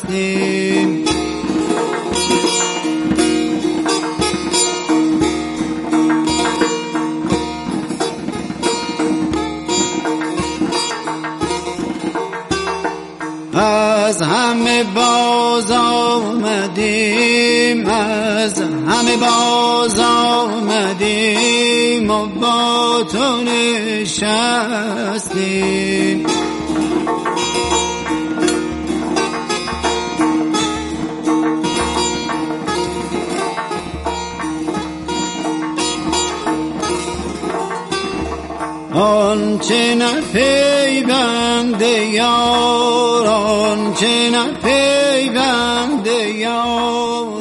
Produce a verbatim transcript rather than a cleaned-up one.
نشستیم. از همه باز آمدیم، از همه باز آمدیم و با تو نشستیم. آنچه نه پیوند یار، آنچه نه پیوند یار